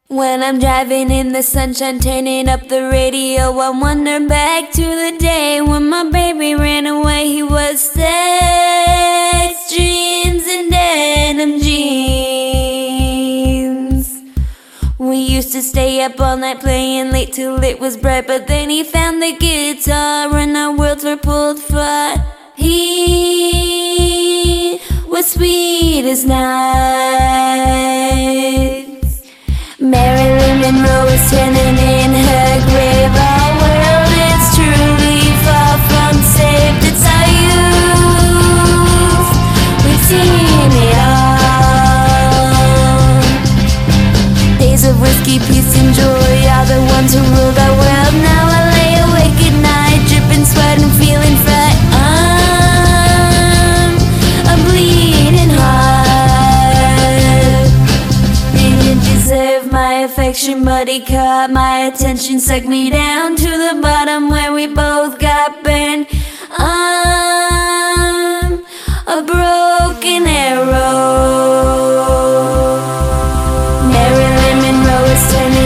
When I'm driving in the sunshine, turning up the radio, I wonder back to the day when my baby ran away. He was sex, dreams, and denim jeans. We used to stay up all night playing late till it was bright, but then he found the guitar and our worlds were pulled apart. He was sweet as night. Marilyn Monroe is turning in her grave. Our world is truly far from safe. It's our youth, we've seen it all. Days of whiskey, peace and joy are the ones who ruled our world. Now I lay awake at night, dripping sweat and feeling fright. I'm a bleeding heart. Didn't deserve my affection, but he caught my attention, sucked me down to the bottom where we both got burned. I'm a broken arrow. Marilyn Monroe is turning